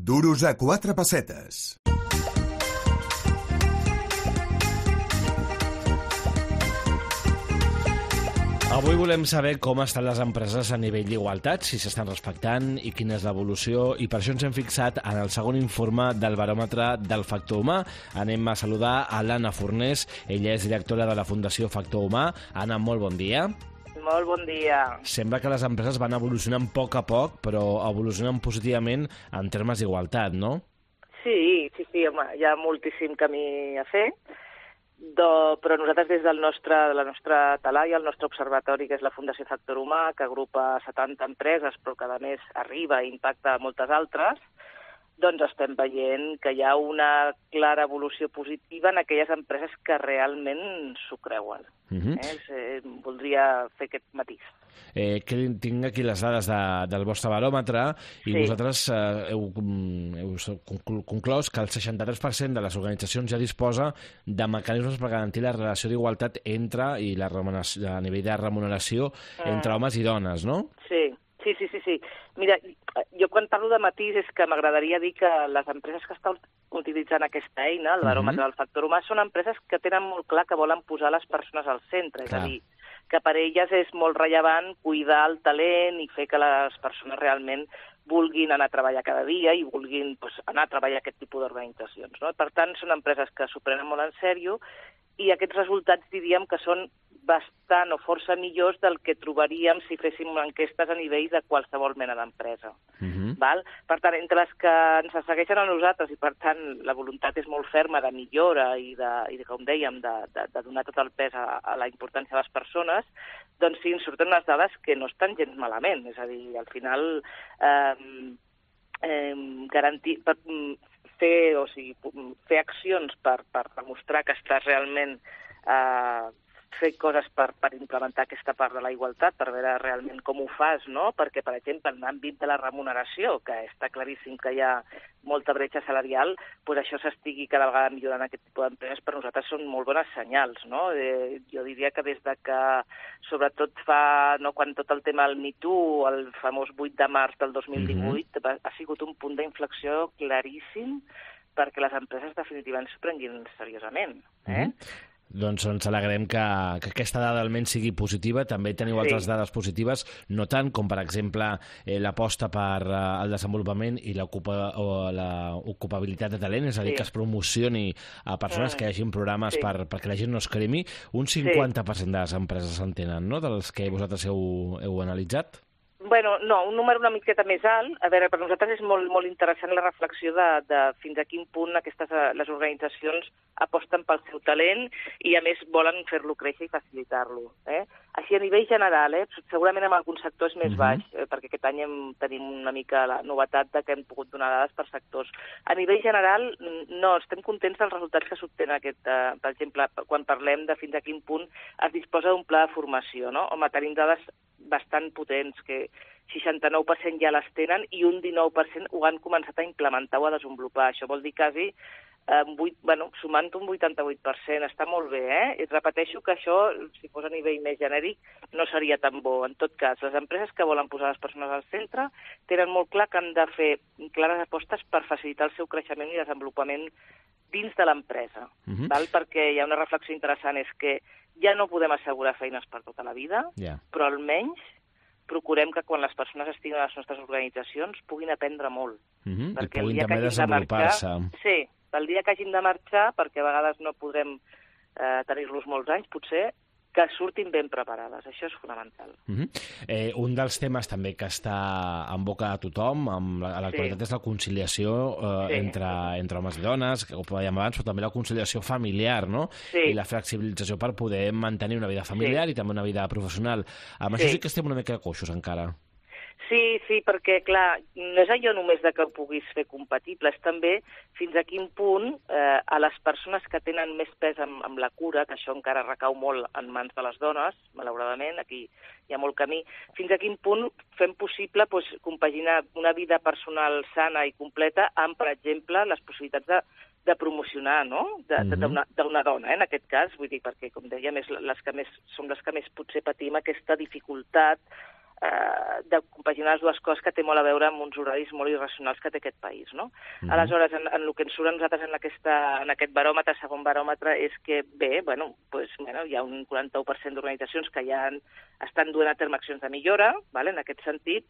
Duros a 4 pessetes. Avui volem saber com estan les empreses a nivell d'igualtat, si s'estan respectant i quina és l'evolució, i per això ens hem fixat en el segon informe del baròmetre del factor humà. Anem a saludar a l'Anna Fornés, ella és directora de la Fundació Factor Humà. Anna, molt bon dia. Molt bon dia. Sembla que les empreses van evolucionant a poc, però evolucionen positivament en termes d'igualtat, no? Sí, home, hi ha moltíssim camí a fer. Però nosaltres des de la nostra talaia, el nostre observatori, que és la Fundació Factor Humà, que agrupa 70 empreses, però que a més arriba i impacta moltes altres, doncs estem veient que hi ha una clara evolució positiva en aquelles empreses que realment s'ho creuen. Voldria fer aquest matís. Tinc aquí les dades del vostre baròmetre i vosaltres heu conclòs que el 63% de les organitzacions ja disposa de mecanismes per garantir la relació d'igualtat entre i a nivell de remuneració entre homes i dones, no? Sí. Mira, jo quan parlo de matís és que m'agradaria dir que les empreses que estan utilitzant aquesta eina, el baròmetre del factor humà, són empreses que tenen molt clar que volen posar les persones al centre, és a dir, que per elles és molt rellevant cuidar el talent i fer que les persones realment vulguin anar a treballar cada dia i vulguin anar a treballar aquest tipus d'organitzacions, no? Per tant, són empreses que s'ho prenen molt en sèrio i aquests resultats diríem que són bastant o força millors del que trobaríem si féssim enquestes a nivell de qualsevol mena d'empresa. Per tant, entre les que ens segueixen a nosaltres i, per tant, la voluntat és molt ferma de millora i com dèiem, de donar tot el pes a la importància de les persones, doncs sí, ens surten unes dades que no estan gens malament. És a dir, al final, fer accions per demostrar que estàs realment fer coses per implementar aquesta part de la igualtat, per veure realment com ho fas, no? Perquè, per exemple, en l'àmbit de la remuneració, que està claríssim que hi ha molta bretxa salarial, doncs això s'estigui cada vegada millorant aquest tipus d'empreses, per nosaltres són molt bones senyals, no? Jo diria que des de que, sobretot quan tot el tema del Me Too, el famós 8 de març del 2018, ha sigut un punt d'inflexió claríssim perquè les empreses definitivament s'ho prenguin seriosament, Doncs ens alegrem que aquesta dada almenys sigui positiva. També teniu altres dades positives, no tant com, per exemple, l'aposta per el desenvolupament i l'ocupabilitat de talent, és a dir, que es promocioni a persones, que hi hagi programes perquè la gent no es cremi. Un 50% de les empreses en tenen, no?, dels que vosaltres heu analitzat? Bueno, no, un número una miqueta més alt. A veure, per nosaltres és molt interessant la reflexió de fins a quin punt les organitzacions aposten pel seu talent i, a més, volen fer-lo créixer i facilitar-lo. Així, a nivell general, segurament en alguns sectors més baix, perquè aquest any tenim una mica la novetat de que hem pogut donar dades per sectors. A nivell general, no, estem contents dels resultats que s'obtenen. Per exemple, quan parlem de fins a quin punt es disposa d'un pla de formació, no? Home, tenim dades bastant potents, que 69% ja les tenen i un 19% ho han començat a implementar o a desenvolupar. Això vol dir quasi, sumant un 88%, està molt bé, I repeteixo que això, si fos a nivell més genèric, no seria tan bo. En tot cas, les empreses que volen posar les persones al centre tenen molt clar que han de fer clares apostes per facilitar el seu creixement i desenvolupament dins de l'empresa, perquè hi ha una reflexió interessant, és que ja no podem assegurar feines per tota la vida, però almenys procurem que quan les persones estiguin a les nostres organitzacions puguin aprendre molt. I puguin també desenvolupar-se. Sí, el dia que hagin de marxar, perquè a vegades no podrem tenir-los molts anys, potser, que surtin ben preparades. Això és fonamental. Un dels temes també que està en boca de tothom a l'actualitat és la conciliació entre homes i dones, que ho dèiem abans, però també la conciliació familiar, no? I la flexibilització per poder mantenir una vida familiar i també una vida professional. Amb això sí que estem una mica coixos encara. Sí, perquè, clar, no és allò només de que ho puguis fer compatible, és també fins a quin punt a les persones que tenen més pes amb la cura, que això encara recau molt en mans de les dones, malauradament, aquí hi ha molt camí, fins a quin punt fem possible compaginar una vida personal sana i completa amb, per exemple, les possibilitats de promocionar, no?, d'una dona, en aquest cas, vull dir, perquè, com dèiem, som les que més potser patim aquesta dificultat de compaginar les dues coses que té molt a veure amb uns horaris molt irracionals que té aquest país, no? Aleshores, en el que ens surt a nosaltres en aquest baròmetre, segon baròmetre, és que bé, hi ha un 41% d'organitzacions que ja estan duent a terme accions de millora, en aquest sentit,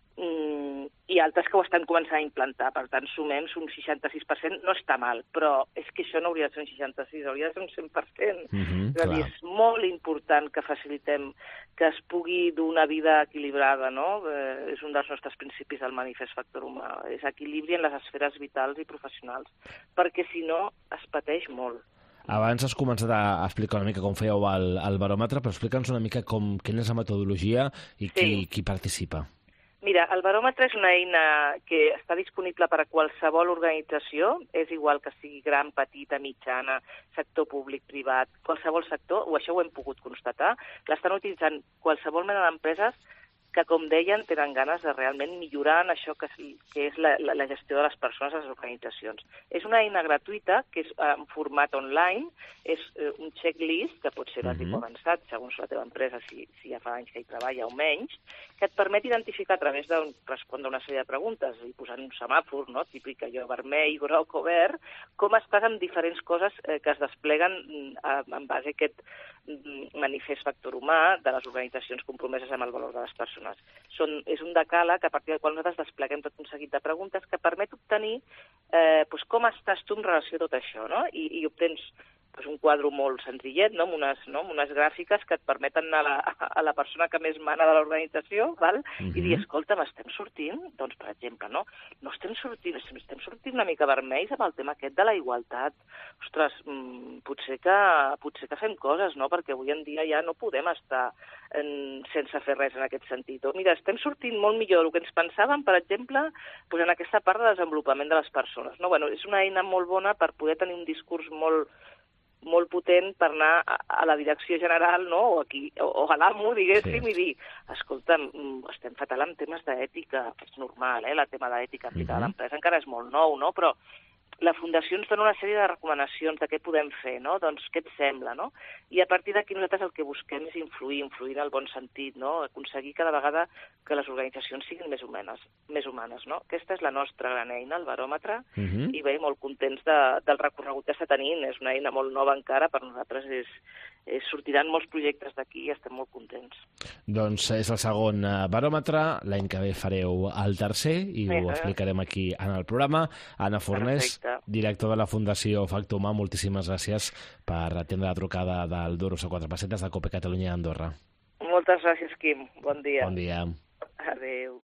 i altres que ho estan començant a implantar. Per tant, sumem un 66%, no està mal, però és que això no hauria de ser un 66%, hauria de ser un 100%. És a dir, és molt important que facilitem que es pugui dur una vida equilibrada, no? És un dels nostres principis del manifest Factor Humà, és equilibri en les esferes vitals i professionals, perquè si no es pateix molt. Abans has començat a explicar una mica com fèieu el baròmetre, però explica'ns una mica quina és la metodologia i qui participa. Mira, el baròmetre és una eina que està disponible per a qualsevol organització, és igual que sigui gran, petita, mitjana, sector públic, privat, qualsevol sector, o això ho hem pogut constatar, l'estan utilitzant qualsevol mena d'empreses que, com deien, tenen ganes de realment millorar en això que és la gestió de les persones a les organitzacions. És una eina gratuïta, que és en format online, és un checklist, que pot ser de tipus avançat, segons la teva empresa, si ja fa anys que hi treballa o menys, que et permet identificar a través de respondre una sèrie de preguntes i posant un semàfor, no? Típic allò vermell, groc o verd, com estàs amb diferents coses que es despleguen en base a aquest manifest Factor Humà de les organitzacions compromeses amb el valor de les persones. És un decàleg a partir del qual nosaltres despleguem tot un seguit de preguntes que permet obtenir com estàs tu en relació a tot això, no? I obtens un quadre molt senzillet, no? Amb unes gràfiques que et permeten anar a la persona que més mana de l'organització, i dir, escolta, estem sortint? Doncs, per exemple, no estem sortint una mica vermells amb el tema aquest de la igualtat. Ostres, potser que fem coses, no? Perquè avui en dia ja no podem estar sense fer res en aquest sentit. Mira, estem sortint molt millor del que ens pensàvem, per exemple, en aquesta part de desenvolupament de les persones. És una eina molt bona per poder tenir un discurs molt potent per anar a la direcció general, no? o a l'amo, diguéssim, i dir, escolta'm, estem fatal amb temes d'ètica, és normal, el tema d'ètica aplicada a l'empresa encara és molt nou, no? Però la Fundació ens dona una sèrie de recomanacions de què podem fer, no? Doncs què et sembla, no? I a partir d'aquí nosaltres el que busquem és influir en el bon sentit, no? Aconseguir cada vegada que les organitzacions siguin més humanes, no? Aquesta és la nostra gran eina, el baròmetre, i bé, molt contents del recorregut que està tenint. És una eina molt nova encara, per nosaltres sortiran molts projectes d'aquí i estem molt contents. Doncs és el segon baròmetre, l'any que ve fareu el tercer i ho explicarem aquí en el programa. Anna Fornés, director de la Fundació Factor Humà, moltíssimes gràcies per atendre la trucada del Duros a 4 pessetes de COPE Catalunya a Andorra. Moltes gràcies, Quim. Bon dia. Bon dia. Adéu.